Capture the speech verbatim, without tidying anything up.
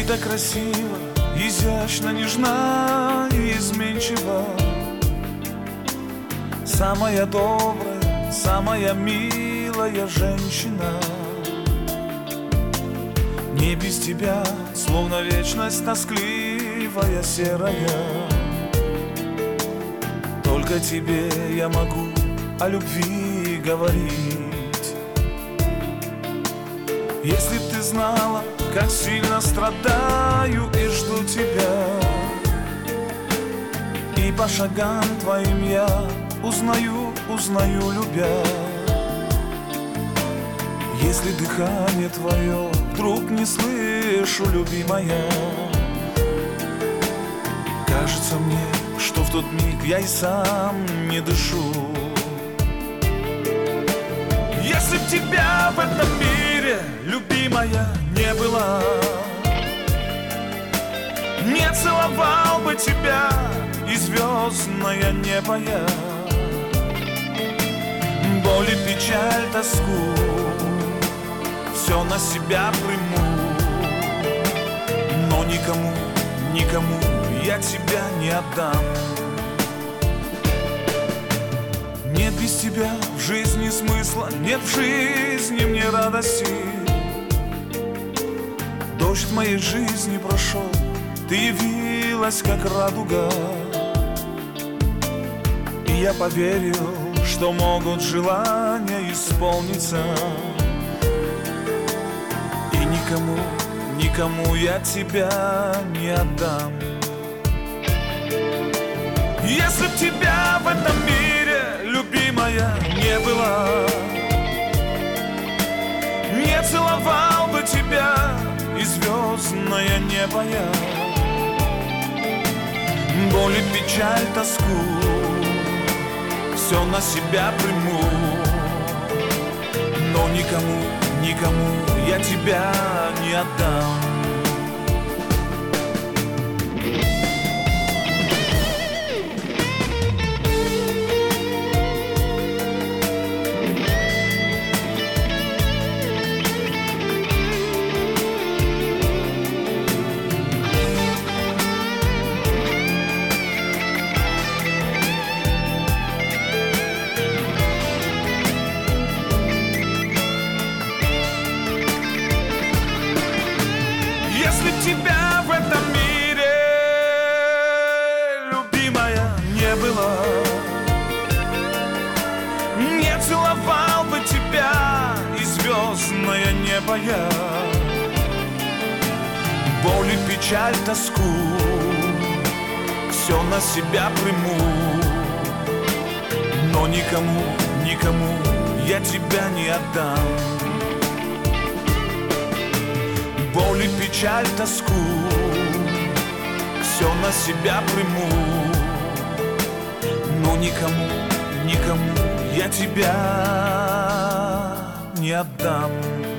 так красиво, изящно, нежна и изменчива. Самая добрая, самая милая женщина. Не без тебя, словно вечность тоскливая, серая. Только тебе я могу о любви говорить. Если б ты знала, как сильно страдаю и жду тебя, и по шагам твоим я узнаю, узнаю, любя. Если дыхание твое вдруг не слышу, любимая, кажется мне, что в тот миг я и сам не дышу. Если б тебя в этом мире, любимая, не было, не целовал бы тебя и звездное небо я. Боль и печаль, тоску все на себя приму, но никому, никому я тебя не отдам. Нет без тебя в жизни смысла, нет в жизни мне радости. Дождь в моей жизни прошел, ты явилась как радуга. И я поверил, что могут желания исполниться. И никому, никому я тебя не отдам. Если б тебя в этом мире, любимая, не было, не целовал бы тебя и звездное небо я. Боль и печаль, тоску все на себя приму, но никому, никому я тебя не отдам. Если тебя в этом мире, любимая, не было, не целовал бы тебя и звездное небо я. Боль и печаль, тоску все на себя приму, но никому, никому я тебя не отдам. Боль и печаль, тоску все на себя приму, но никому, никому я тебя не отдам.